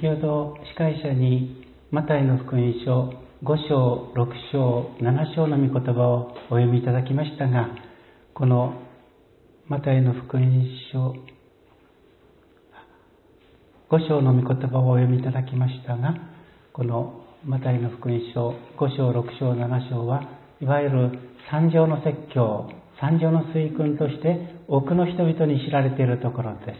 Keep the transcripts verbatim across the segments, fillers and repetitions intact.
先ほど司会者にマタイの福音書ご章、ろく章、なな章の御言葉をお読みいただきましたが、このマタイの福音書ご章の御言葉をお読みいただきましたが、このマタイの福音書ご章、ろく章、なな章はいわゆる三条の説教、三条の水訓として多くの人々に知られているところです。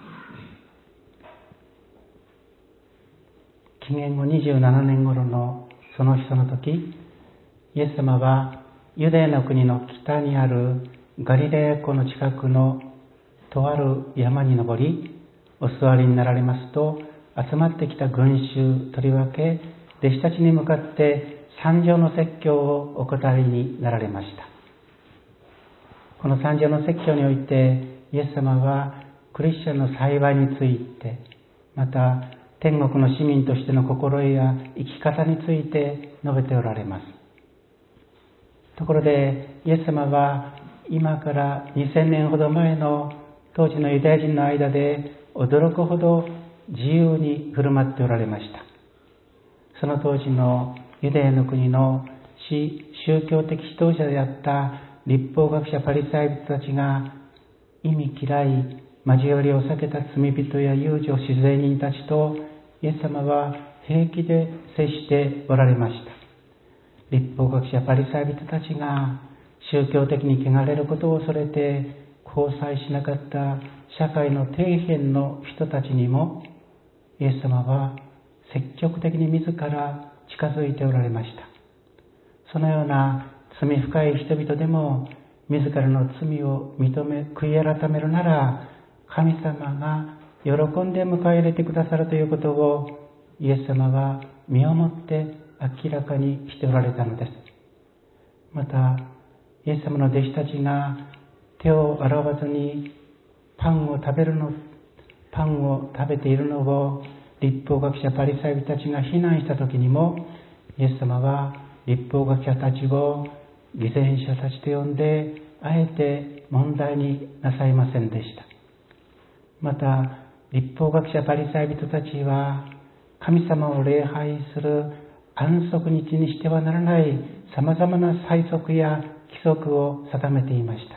紀元後にじゅうななねん頃のその日その時、イエス様はユダヤの国の北にあるガリレヤ湖の近くのとある山に登り、お座りになられますと、集まってきた群衆、とりわけ弟子たちに向かって三条の説教をお答えになられました。この三条の説教において、イエス様はクリスチャンの幸いについて、また天国の市民としての心得や生き方について述べておられます。ところで、イエス様は今からにせんねんほど前の当時のユダヤ人の間で驚くほど自由に振る舞っておられました。その当時のユダヤの国の宗教的指導者であった律法学者パリサイ人たちが忌み嫌い、交わりを避けた罪人や遊女、酒税人たちとイエス様は平気で接しておられました。律法学者パリサイ人たちが宗教的に汚れることを恐れて交際しなかった社会の底辺の人たちにもイエス様は積極的に自ら近づいておられました。そのような罪深い人々でも自らの罪を認め悔い改めるなら、神様が喜んで迎え入れてくださるということをイエス様は身をもって明らかにしておられたのです。またイエス様の弟子たちが手を洗わずにパンを食べるのパンを食べているのを律法学者パリサイ人たちが非難した時にも、イエス様は律法学者たちを偽善者たちと呼んであえて問題になさいませんでした。また律法学者パリサイ人たちは神様を礼拝する安息日にしてはならないさまざまな催則や規則を定めていました。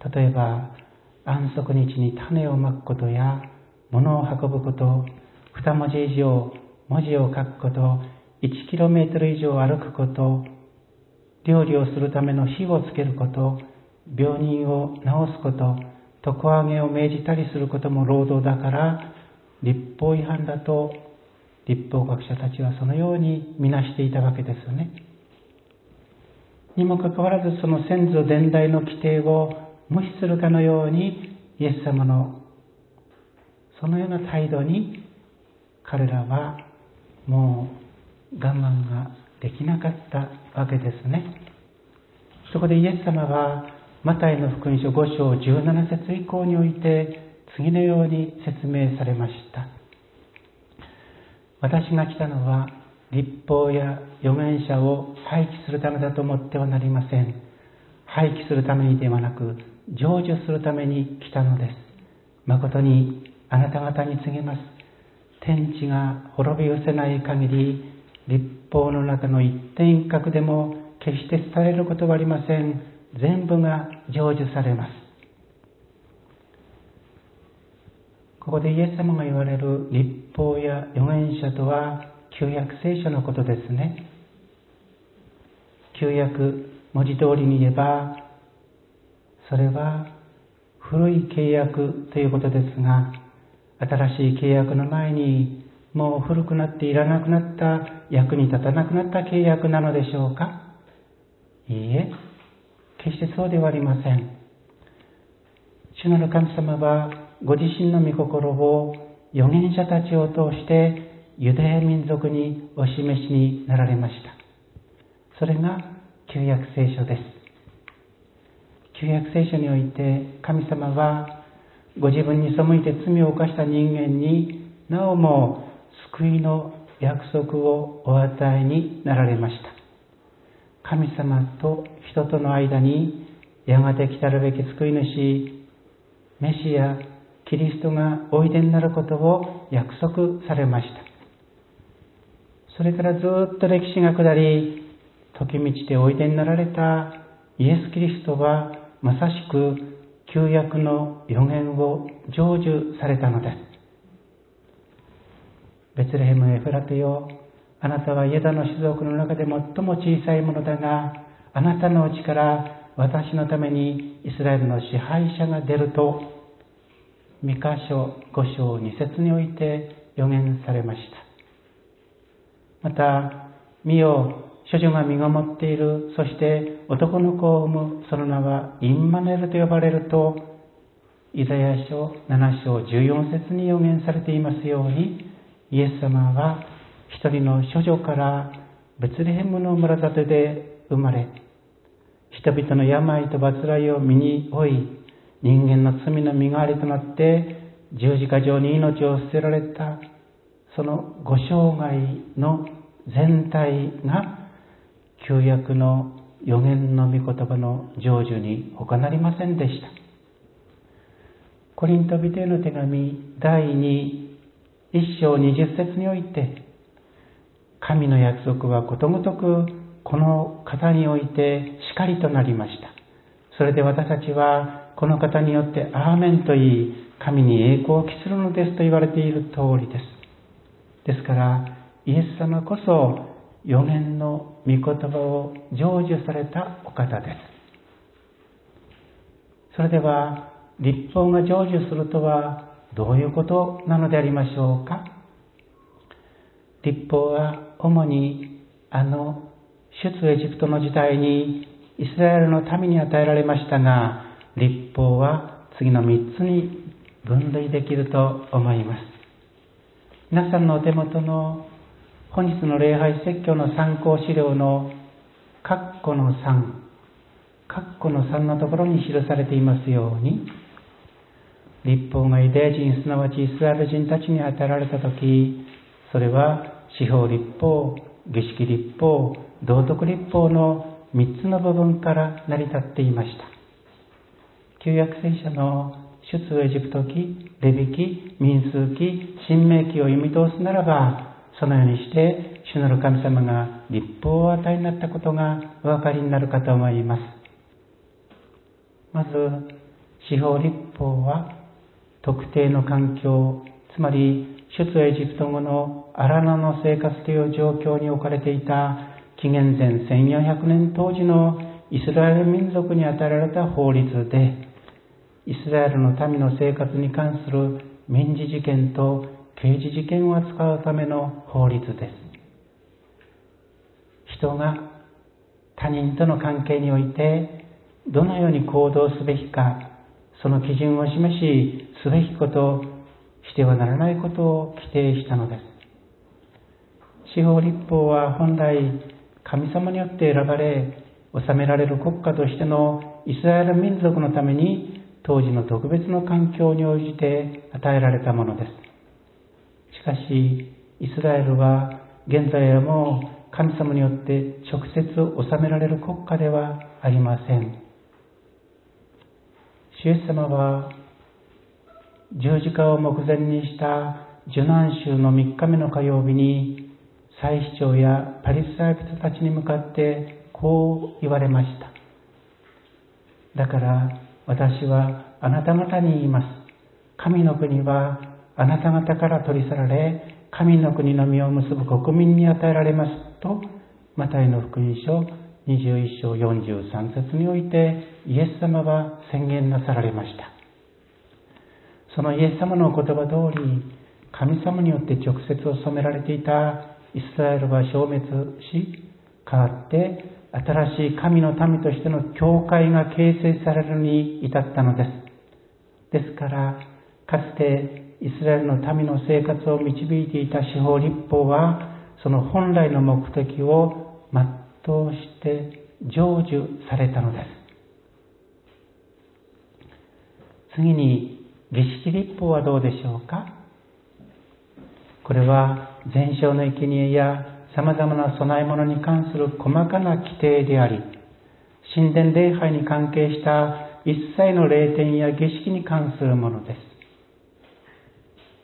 例えば安息日に種をまくことや物を運ぶこと、二文字以上文字を書くこと、いちキロメートル以上歩くこと、料理をするための火をつけること、病人を治すこと、床上げを命じたりすることも労働だから律法違反だと律法学者たちはそのようにみなしていたわけですよね。にもかかわらず、その先祖伝来の規定を無視するかのようにイエス様のそのような態度に彼らはもう我慢ができなかったわけですね。そこでイエス様はマタイの福音書ご章じゅうなな節以降において次のように説明されました。私が来たのは律法や預言者を廃棄するためだと思ってはなりません。廃棄するためにではなく成就するために来たのです。誠にあなた方に告げます。天地が滅び失せない限り、律法の中の一点一画でも決して伝えることはありません。全部が成就されます。ここでイエス様が言われる律法や預言者とは旧約聖書のことですね。旧約文字通りに言えば、それは古い契約ということですが、新しい契約の前にもう古くなっていらなくなった、役に立たなくなった契約なのでしょうか？いいえ、決してそうではありません。主なる神様はご自身の御心を預言者たちを通してユダヤ民族にお示しになられました。それが旧約聖書です。旧約聖書において神様はご自分に背いて罪を犯した人間になおも救いの約束をお与えになられました。神様と人との間にやがて来たるべき救い主メシアキリストがおいでになることを約束されました。それからずっと歴史が下り、時満ちておいでになられたイエス・キリストはまさしく旧約の予言を成就されたのです。ベツレヘムエフラテよ、あなたはユダの種族の中で最も小さいものだが、あなたのうちから私のためにイスラエルの支配者が出ると、ミカ書ご章に節において予言されました。また、見よ、処女が身ごもっている、そして男の子を産む、その名はインマネルと呼ばれると、イザヤ書なな章じゅうよん節に予言されていますように、イエス様は一人の処女からベツレヘムの村里で生まれ、人々の病と患いを身に負い、人間の罪の身代わりとなって十字架上に命を捨てられた、そのご生涯の全体が旧約の予言の御言葉の成就に他なりませんでした。コリント人への手紙だいにいっ章にじゅう節において、神の約束はことごとくこの方においてしかりとなりました。それで私たちはこの方によってアーメンと言い、神に栄光を期するのですと言われている通りです。ですからイエス様こそ予言の御言葉を成就されたお方です。それでは律法が成就するとはどういうことなのでありましょうか。律法は主にあの出エジプトの時代にイスラエルの民に与えられましたが、律法は次のみっつに分類できると思います。皆さんのお手元の本日の礼拝説教の参考資料の括弧のさん、括弧のさんのところに記されていますように、律法がユダヤ人すなわちイスラエル人たちに与えられたとき、それは司法律法、儀式律法、道徳律法のみっつの部分から成り立っていました。旧約聖書の出エジプト記、レビ記、民数記、申命記を読み通すならば、そのようにして主なる神様が律法を与えになったことがお分かりになるかと思います。まず司法律法は特定の環境、つまり出エジプト後の荒野の生活という状況に置かれていた紀元前せんよんひゃくねん当時のイスラエル民族に与えられた法律で、イスラエルの民の生活に関する民事事件と刑事事件を扱うための法律です。人が他人との関係においてどのように行動すべきか、その基準を示し、すべきこと、してはならないことを規定したのです。司法律法は本来神様によって選ばれ治められる国家としてのイスラエル民族のために当時の特別の環境に応じて与えられたものです。しかしイスラエルは現在はもう神様によって直接治められる国家ではありません。主イエス様は十字架を目前にした受難週のみっかめの火曜日に祭司長やパリサイ人たちに向かってこう言われました。だから私はあなた方に言います。神の国はあなた方から取り去られ、神の国の実を結ぶ国民に与えられますと、マタイの福音書にじゅういっ章よんじゅうさん節においてイエス様は宣言なさられました。そのイエス様のお言葉通り、神様によって直接治められていたイスラエルは消滅し、代わって新しい神の民としての教会が形成されるに至ったのです。ですから、かつてイスラエルの民の生活を導いていた司法律法は、その本来の目的を全うして成就されたのです。次に、儀式律法はどうでしょうか。これは全焼の生贄やさまざまな供え物に関する細かな規定であり、神殿礼拝に関係した一切の礼典や儀式に関するものです。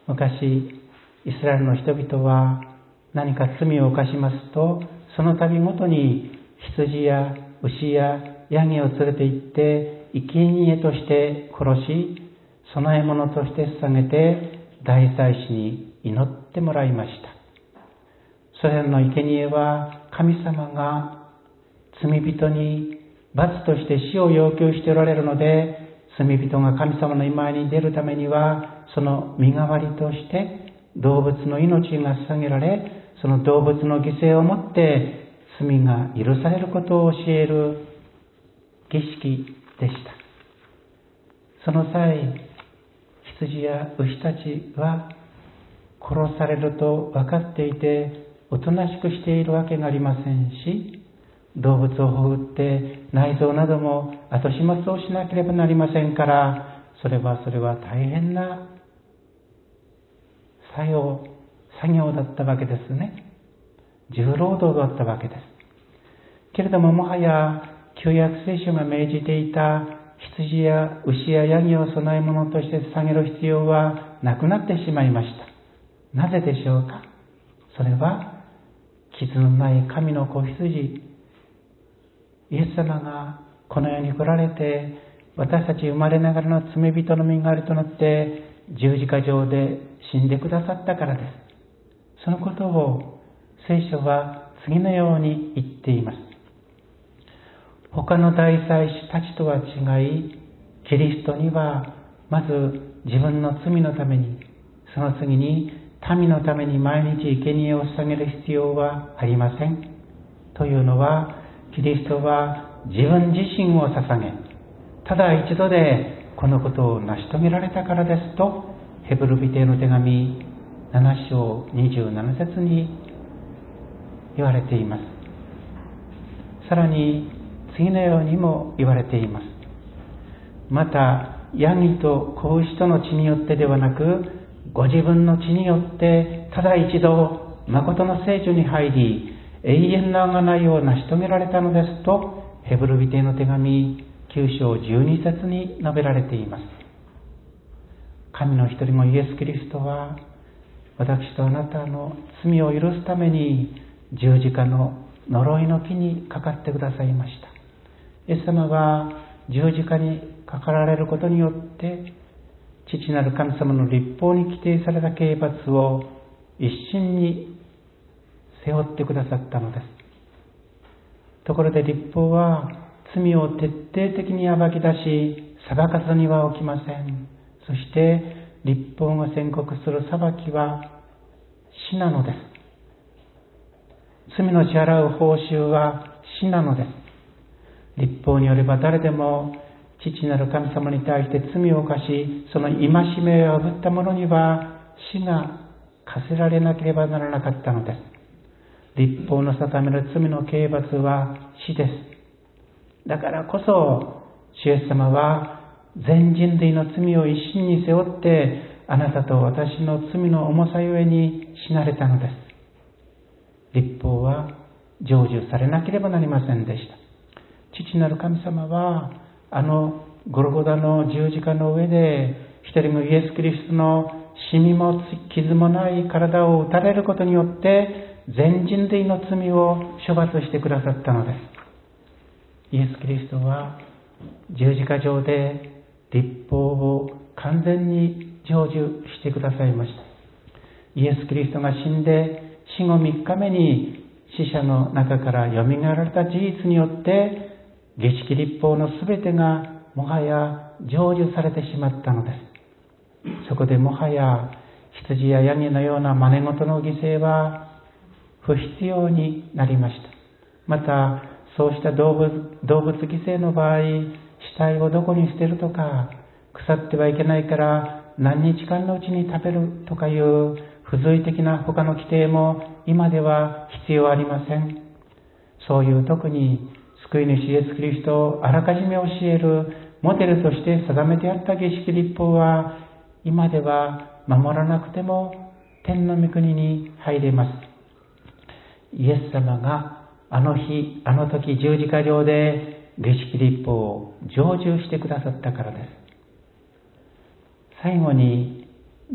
昔イスラエルの人々は何か罪を犯しますと、その度ごとに羊や牛やヤギを連れて行って生贄として殺し、供え物として捧げて大祭司に祈ってもらいました。それらの生贄は神様が罪人に罰として死を要求しておられるので、罪人が神様の前に出るためには、その身代わりとして動物の命が捧げられ、その動物の犠牲をもって罪が許されることを教える儀式でした。その際、羊や牛たちは殺されると分かっていて、おとなしくしているわけがありませんし、動物をほぐって内臓なども後始末をしなければなりませんから、それはそれは大変な作業、作業だったわけですね。重労働だったわけです。けれども、もはや旧約聖書が命じていた羊や牛やヤギを供え物として捧げる必要はなくなってしまいました。なぜでしょうか。それは傷のない神の子羊、イエス様がこの世に来られて、私たち生まれながらの罪人の身代わりとなって十字架上で死んでくださったからです。そのことを聖書は次のように言っています。他の大祭司たちとは違い、キリストにはまず自分の罪のために、その次に民のために毎日生贄を捧げる必要はありません。というのは、キリストは自分自身を捧げ、ただ一度でこのことを成し遂げられたからですと、ヘブル人への手紙なな章にじゅうなな節に言われています。さらに次のようにも言われています。また、ヤギと子牛との血によってではなく、ご自分の血によってただ一度誠の聖所に入り、永遠の贖いを成し遂げられたのですと、ヘブル人への手紙きゅう章じゅうに節に述べられています。神の一人子イエス・キリストは、私とあなたの罪を許すために十字架の呪いの木にかかってくださいました。イエス様は十字架にかかられることによって、父なる神様の律法に規定された刑罰を一身に背負ってくださったのです。ところで律法は罪を徹底的に暴き出し、裁かずには起きません。そして律法が宣告する裁きは死なのです。罪の支払う報酬は死なのです。律法によれば誰でも父なる神様に対して罪を犯し、その戒めを破った者には死が課せられなければならなかったのです。律法の定める罪の刑罰は死です。だからこそ、主イエス様は全人類の罪を一身に背負って、あなたと私の罪の重さゆえに死なれたのです。律法は成就されなければなりませんでした。父なる神様は、あのゴルゴダの十字架の上で、一人のイエス・キリストのシミも傷もない体を打たれることによって、全人類の罪を処罰してくださったのです。イエス・キリストは十字架上で律法を完全に成就してくださいました。イエス・キリストが死んで死後みっかめに死者の中からよみがえられた事実によって、儀式律法のすべてがもはや成就されてしまったのです。そこでもはや羊やヤギのような真似事の犠牲は不必要になりました。また、そうした動物、動物犠牲の場合、死体をどこに捨てるとか、腐ってはいけないから何日間のうちに食べるとかいう付随的な他の規定も今では必要ありません。そういう特に救い主イエス・キリストをあらかじめ教えるモデルとして定めてあった儀式律法は、今では守らなくても天の御国に入れます。イエス様があの日、あの時十字架上で儀式律法を成就してくださったからです。最後に、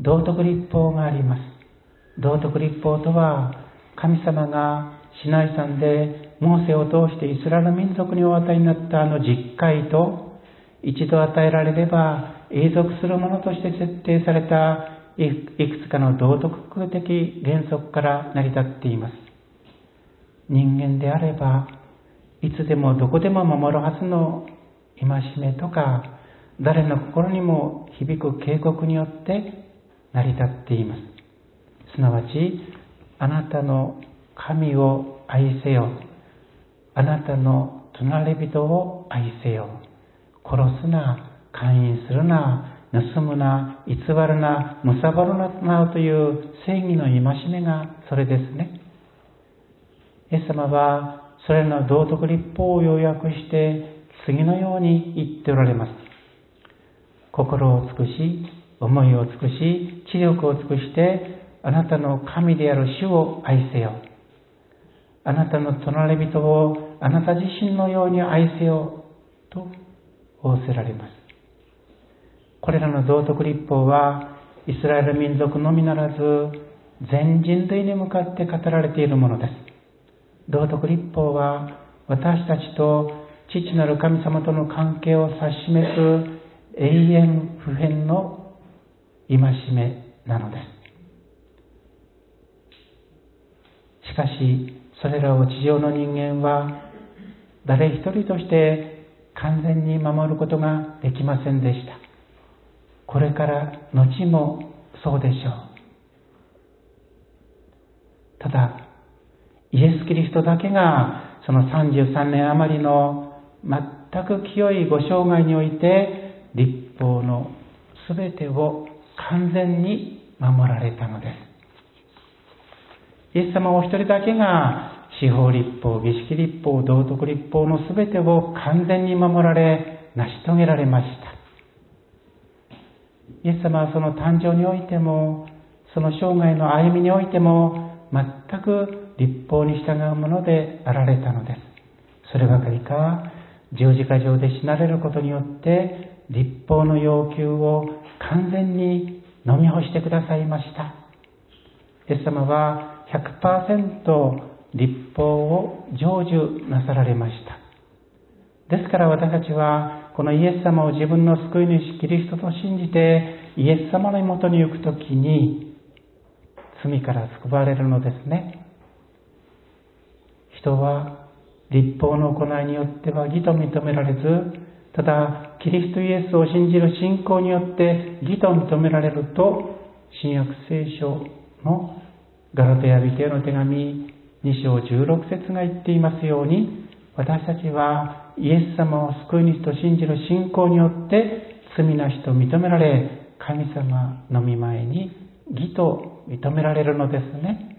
道徳律法があります。道徳律法とは、神様がシナイ山でモーセを通してイスラエル民族にお与えになったあの十戒と、一度与えられれば永続するものとして設定されたいくつかの道徳的原則から成り立っています。人間であればいつでもどこでも守るはずの戒めとか、誰の心にも響く警告によって成り立っています。すなわち、あなたの神を愛せよ、あなたの隣人を愛せよ、殺すな、姦淫するな、盗むな、偽るな、貪るなという正義の戒めがそれですね。イエス様はそれらの道徳律法を要約して次のように言っておられます。心を尽くし、思いを尽くし、知力を尽くしてあなたの神である主を愛せよ。あなたの隣人をあなた自身のように愛せよと仰せられます。これらの道徳律法はイスラエル民族のみならず全人類に向かって語られているものです。道徳律法は私たちと父なる神様との関係を指し示す永遠不変の戒めなのです。しかしそれらを地上の人間は誰一人として完全に守ることができませんでした。これから後もそうでしょう。ただイエス・キリストだけがそのさんじゅうさんねん余りの全く清いご生涯において律法のすべてを完全に守られたのです。イエス様お一人だけが司法律法、儀式律法、道徳律法のすべてを完全に守られ成し遂げられました。イエス様はその誕生においてもその生涯の歩みにおいても全く律法に従うものであられたのです。そればかりか、十字架上で死なれることによって律法の要求を完全に飲み干してくださいました。イエス様は ひゃくパーセント 律法を成就なさられました。ですから私たちはこのイエス様を自分の救い主キリストと信じてイエス様のもとに行くときに罪から救われるのですね。人は律法の行いによっては義と認められず、ただキリストイエスを信じる信仰によって義と認められると、新約聖書のガラテヤ人への手紙に章じゅうろく節が言っていますように、私たちはイエス様を救い主と信じる信仰によって罪なしと認められ、神様の御前に義と認められるのですね。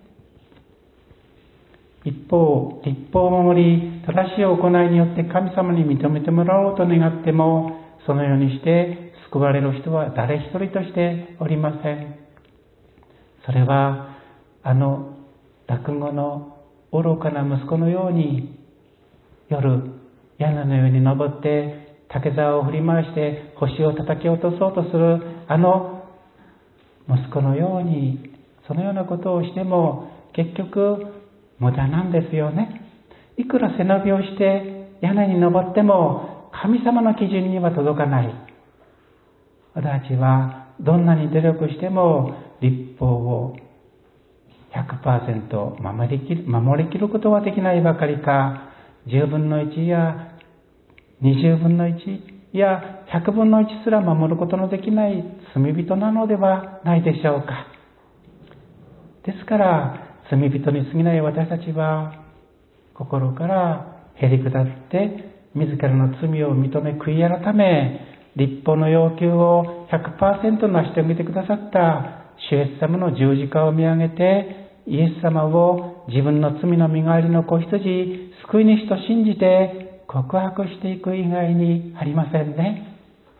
一方、律法を守り正しい行いによって神様に認めてもらおうと願っても、そのようにして救われる人は誰一人としておりません。それはあの落語の愚かな息子のように、夜屋根の上に登って竹竿を振り回して星を叩き落とそうとするあの息子のように、そのようなことをしても結局無駄なんですよね。いくら背伸びをして屋根に登っても神様の基準には届かない。私たちはどんなに努力しても律法を ひゃくパーセント 守りきる、守りきることはできないばかりか、じゅうぶんのいちやにじゅうぶんのいちやひゃくぶんのいちすら守ることのできない罪人なのではないでしょうか。ですから罪人に過ぎない私たちは心からへり下って自らの罪を認め悔い改め、律法の要求を ひゃくパーセント 成し遂げてくださった主イエス様の十字架を見上げて、イエス様を自分の罪の身代わりの子羊、救い主と信じて告白していく以外にありませんね。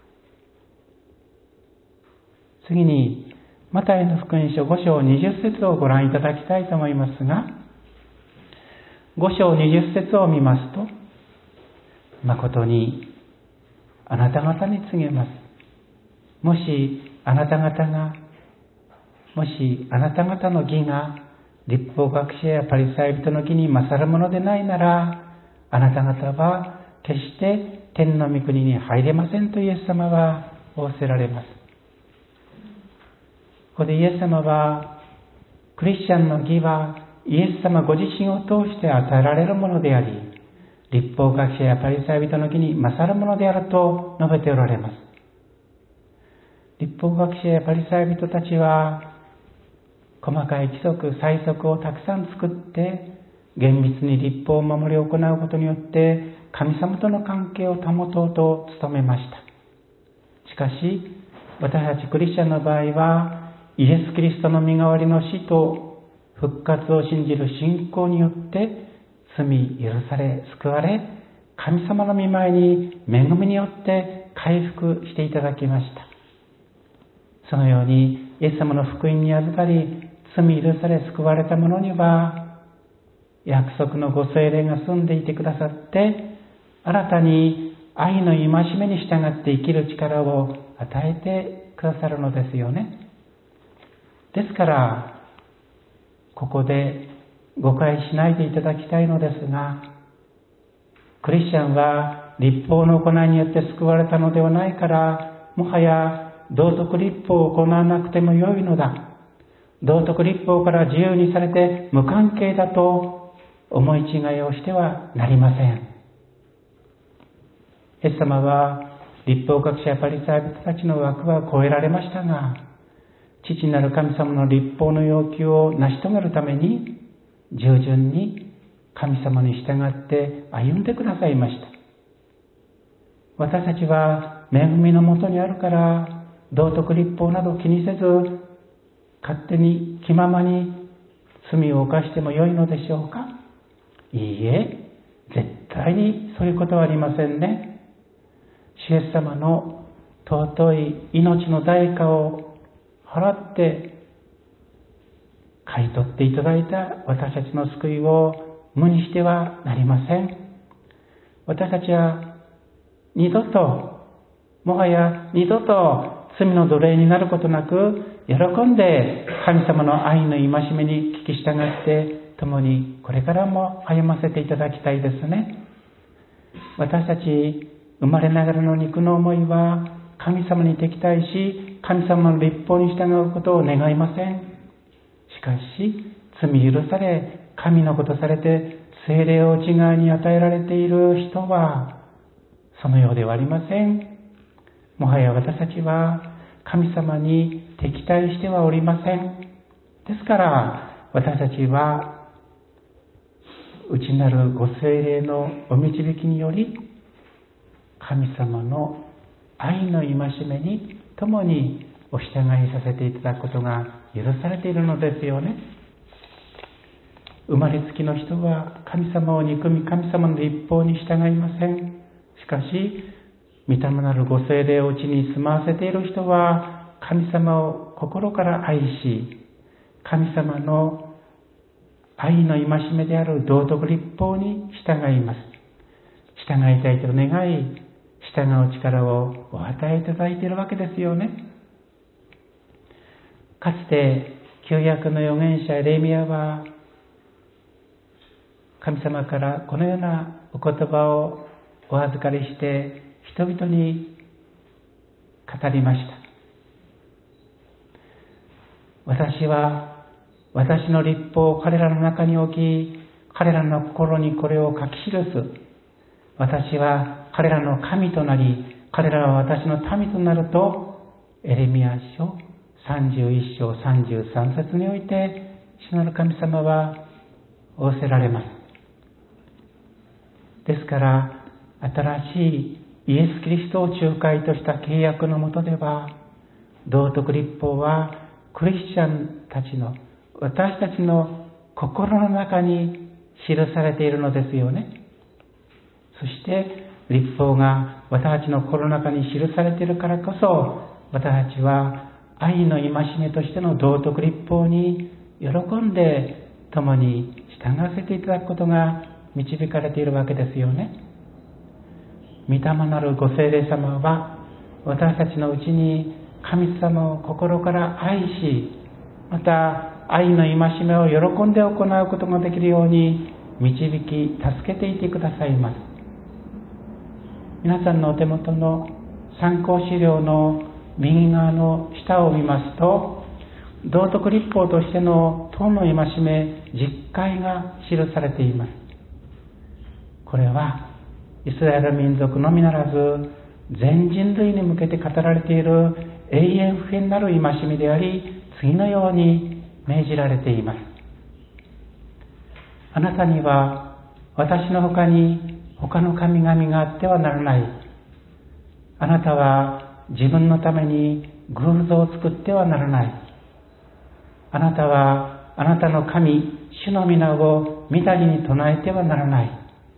次にマタイの福音書ご章にじゅっ節をご覧いただきたいと思いますが、ご章にじゅっ節を見ますと、誠にあなた方に告げます。もしあなた方がもしあなた方の義が律法学者やパリサイ人の義に勝るものでないなら、あなた方は決して天の御国に入れませんとイエス様は仰せられます。ここでイエス様は、クリスチャンの義はイエス様ご自身を通して与えられるものであり、律法学者やパリサイ人の義に勝るものであると述べておられます。律法学者やパリサイ人たちは、細かい規則、細則をたくさん作って、厳密に律法を守り行うことによって、神様との関係を保とうと努めました。しかし、私たちクリスチャンの場合は、イエス・キリストの身代わりの死と復活を信じる信仰によって、罪許され、救われ、神様の御前に恵みによって回復していただきました。そのように、イエス様の福音に預かり、罪許され救われた者には、約束のご聖霊が住んでいてくださって、新たに愛の戒めに従って生きる力を与えてくださるのですよね。ですから、ここで誤解しないでいただきたいのですが、クリスチャンは律法の行いによって救われたのではないから、もはや道徳律法を行わなくてもよいのだ。道徳律法から自由にされて無関係だと思い違いをしてはなりません。イエス様は律法学者やパリサイ人たちの枠は超えられましたが、父なる神様の律法の要求を成し遂げるために従順に神様に従って歩んでくださいました。私たちは恵みのもとにあるから道徳律法など気にせず、勝手に気ままに罪を犯してもよいのでしょうか？いいえ、絶対にそういうことはありませんね。主イエス様の尊い命の代価を払って買い取っていただいた私たちの救いを無にしてはなりません。私たちは二度と、もはや二度と罪の奴隷になることなく、喜んで神様の愛の戒めに聞き従って共にこれからも歩ませていただきたいですね。私たち生まれながらの肉の思いは神様に敵対し、神様の律法に従うことを願いません。しかし罪許され、神の子とされて聖霊を内側に与えられている人はそのようではありません。もはや私たちは神様に敵対してはおりません。ですから私たちは内なるご聖霊のお導きにより、神様の愛の戒めに共にお従いさせていただくことが許されているのですよね。生まれつきの人は神様を憎み、神様の律法に従いません。しかし御霊なるご聖霊を内に住まわせている人は神様を心から愛し、神様の愛の戒めである道徳律法に従います。従いたいと願い、従う力をお与えいただいているわけですよね。かつて旧約の預言者エレミヤは神様からこのようなお言葉をお預かりして人々に語りました。私は私の律法を彼らの中に置き、彼らの心にこれを書き記す。私は彼らの神となり、彼らは私の民となると、エレミヤ書さんじゅういっ章さんじゅうさん節において主なる神様は仰せられます。ですから新しいイエス・キリストを仲介とした契約の下では、道徳律法はクリスチャンたちの、私たちの心の中に記されているのですよね。そして律法が私たちの心の中に記されているからこそ、私たちは愛の戒めとしての道徳律法に喜んで共に従わせていただくことが導かれているわけですよね。御霊なるご聖霊様は私たちのうちに神様を心から愛し、 また愛の戒めを喜んで行うことができるように導き助けていてくださいます。皆さんのお手元の参考資料の右側の下を見ますと、道徳立法としての当の戒め実戒が記されています。これはイスラエル民族のみならず全人類に向けて語られている永遠不変なる戒めであり、次のように命じられています。あなたには私の他に他の神々があってはならない。あなたは自分のために偶像を作ってはならない。あなたはあなたの神、主の皆を御霊に唱えてはならない。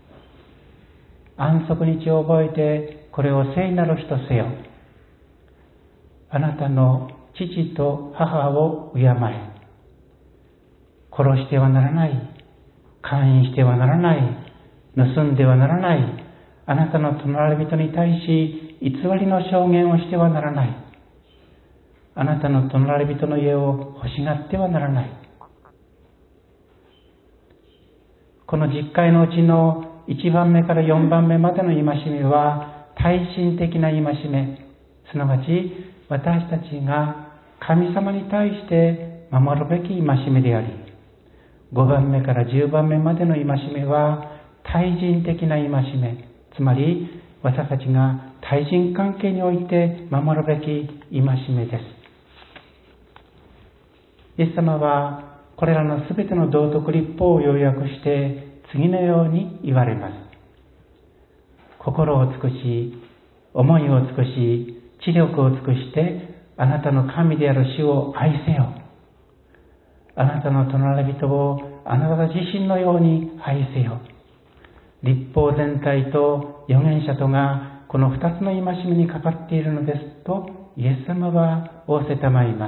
安息日を覚えてこれを聖なる日とせよ。あなたの父と母を敬え。殺してはならない。姦淫してはならない。盗んではならない。あなたの隣人に対し偽りの証言をしてはならない。あなたの隣人の家を欲しがってはならない。この実戒のうちのいちばんめからよんばんめまでの戒めは耐震的な戒め、すなわち私たちが神様に対して守るべき戒めであり、ごばんめからじゅうばんめまでの戒めは対人的な戒め、つまり私たちが対人関係において守るべき戒めです。イエス様はこれらのすべての道徳立法を要約して次のように言われます。心を尽くし、思いを尽くし、知力を尽くしてあなたの神である主を愛せよ。あなたの隣人をあなた自身のように愛せよ。律法全体と預言者とがこの二つの戒めにかかっているのですとイエス様は仰せたまいます。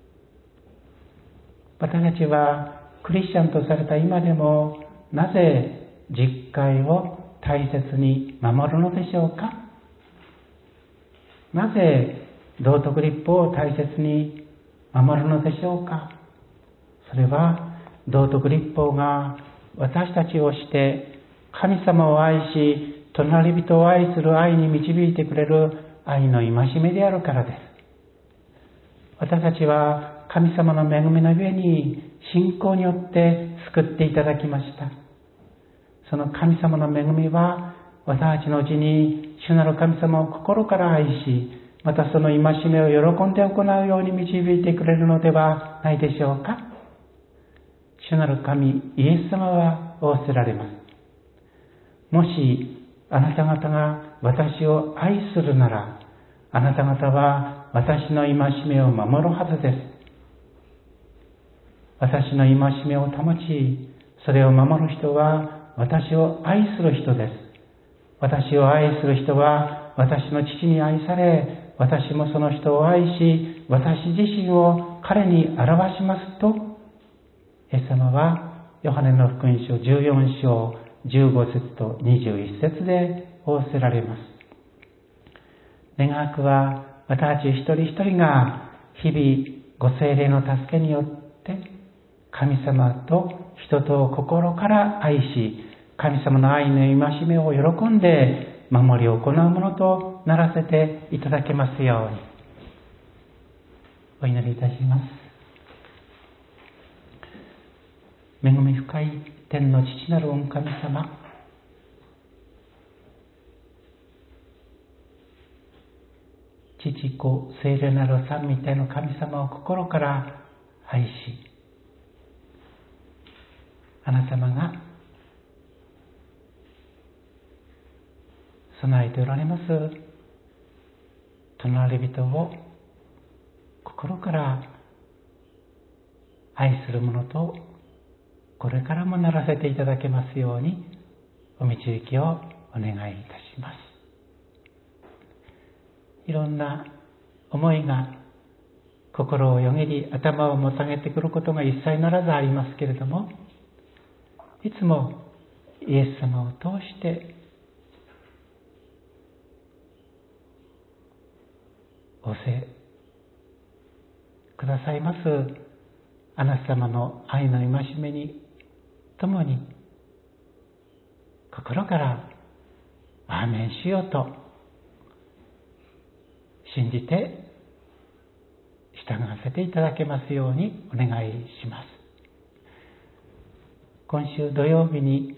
私たちはクリスチャンとされた今でもなぜ実戒を大切に守るのでしょうか。なぜ道徳立法を大切に守るのでしょうか。それは道徳立法が私たちをして神様を愛し隣人を愛する愛に導いてくれる愛の戒めであるからです。私たちは神様の恵みのゆえに信仰によって救っていただきました。その神様の恵みは私たちのうちに主なる神様を心から愛し、またその戒めを喜んで行うように導いてくれるのではないでしょうか。主なる神イエス様は仰せられます。もしあなた方が私を愛するなら、あなた方は私の戒めを守るはずです。私の戒めを保ち、それを守る人は私を愛する人です。私を愛する人は私の父に愛され、私もその人を愛し、私自身を彼に表しますと、イエス様はヨハネの福音書じゅうよん章じゅうご節とにじゅういち節で仰せられます。願わくは私たち一人一人が日々ご聖霊の助けによって神様と人とを心から愛し、神様の愛の戒めを喜んで守り行うものとならせていただけますように。お祈りいたします。恵み深い天の父なる御神様、父子聖霊なる三位一体の神様を心から愛し、あなた様が備えておられます隣人を心から愛するものとこれからもならせていただけますようにお導きをお願いいたします。いろんな思いが心をよぎり頭をもたげてくることが一切ならずありますけれども、いつもイエス様を通して仰せくださいますあなた様の愛の戒めに共に心からアーメンしようと信じて従わせていただけますようにお願いします。今週土曜日に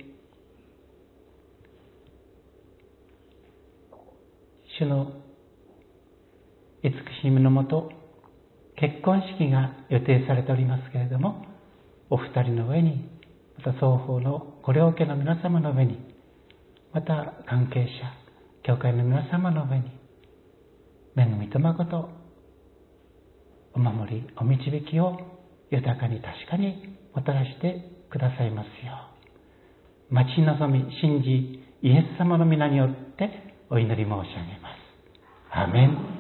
主の慈しみのもと結婚式が予定されておりますけれども、お二人の上に、また双方のご両家の皆様の上に、また関係者教会の皆様の上に恵みと誠お守りお導きを豊かに確かにもたらしてくださいますよう、待ち望み信じイエス様の皆によってお祈り申し上げます。アーメン。